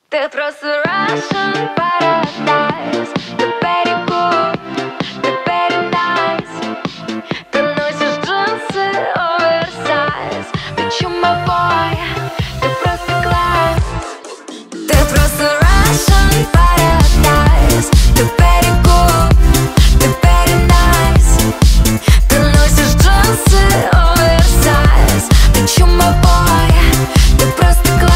Ты просто Russian paradise. Ты very good, ты very nice. Ты носишь джинсы оверсайз. Ты чумовой, ты просто класс. Ты просто Russian paradise. Ты very good, ты very nice. Ты носишь джинсы оверсайз. Ты чумовой, ты просто класс.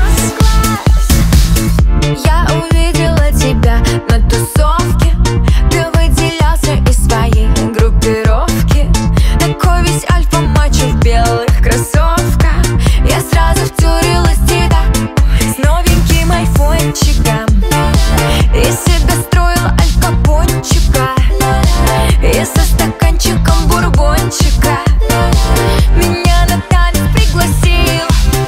Я увидела тебя на тусовке. Ты выделялся из своей группировки. Такой весь альфа-мачо в белых кроссовках. Я сразу втюрилась в тебя с новеньким айфончиком. Из себя строила алькапончика. И со стаканчиком бурбончика меня на танец пригласил.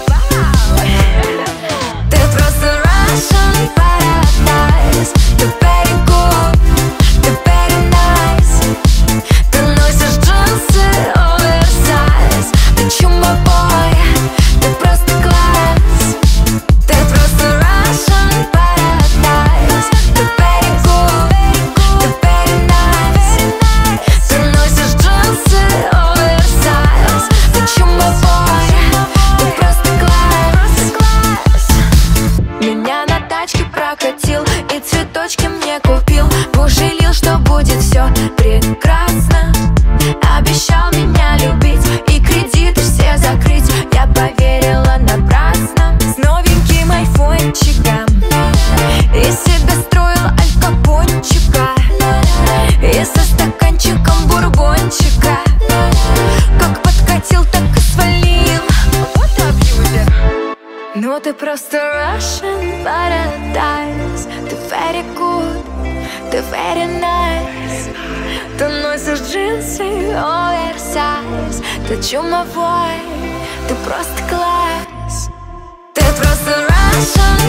Ты просто Russian paradise. Ты very good, ты very nice. Ты носишь джинсы оверсайз. Ты чумовой, ты просто класс. Ты просто Russian paradise. Ты very good, ты very nice. Ты носишь джинсы оверсайз. Ты чумовой, ты просто класс. Меня на тачке прокатил и цветочки мне купил. Пожалел, что будет все прекрасно. Обещал меня любить и кредиты все закрыть. Я поверила напрасно. С новеньким айфончиком из себя строила алькапончика. И со стаканчиком бурбончика. Как подкатил, так и свалил. Вот абьюзер. Ну ты просто Russian paradise. Ты very good, ты very nice. Ты носишь джинсы оверсайз. Ты чумовой, ты просто класс. Ты просто Russian